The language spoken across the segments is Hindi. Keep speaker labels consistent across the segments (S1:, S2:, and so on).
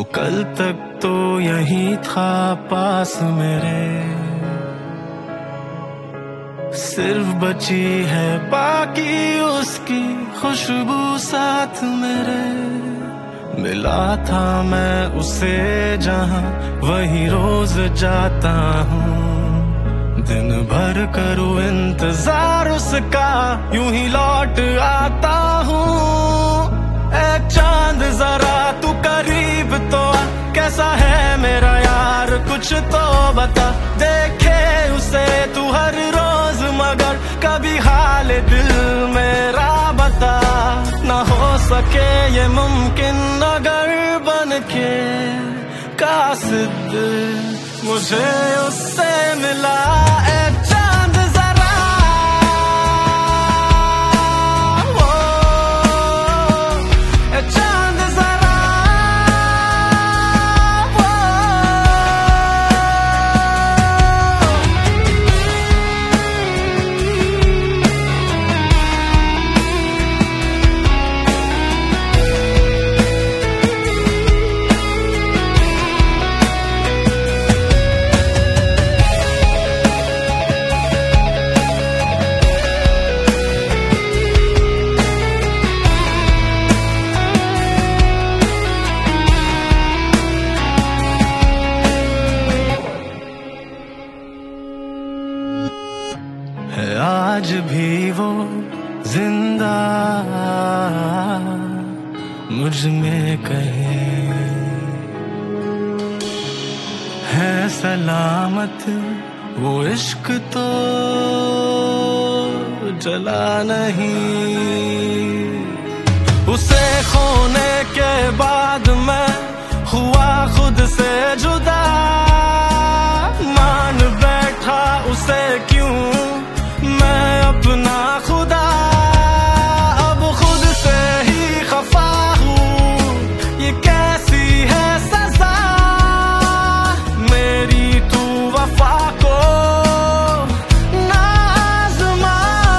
S1: वो कल तक तो यही था पास मेरे, सिर्फ बची है बाकी उसकी खुशबू साथ मेरे। मिला था मैं उसे जहां वही रोज जाता हूँ, दिन भर करूँ इंतजार उसका यूं ही लौट आता हूँ। ए चांद जरा तू करीब तो आ, कैसा है मेरा यार कुछ तो बता। देखे उसे तू हर रोज मगर कभी हाल दिल मेरा बता। ना हो सके ये मुमकिन अगर बन के कासिद मुझे उससे मिला। ए चांद जरा ओ, ए चांद जरा ओ। है आज भी वो जिंदा मुझ में कहीं, है सलामत वो इश्क तो जला नहीं। उसे खोने के बाद मैं हुआ खुद से जुदा, मान बैठा उसे क्यों मैं अपना खुदा। अब खुद से ही खफा हूँ, ये कैसी है सजा मेरी तू वफा को ना आज़मा।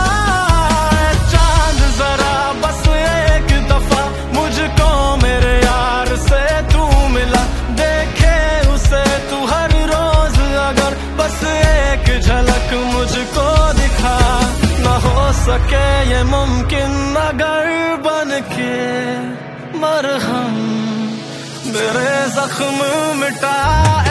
S1: चांद जरा बस एक दफा मुझको मेरे यार से तू मिला। देखे उसे तू हर रोज अगर बस एक झलक मुझको दिखा। ना हो सके ये मुमकिन अगर बन के मरहम मेरे जख्म मिटा।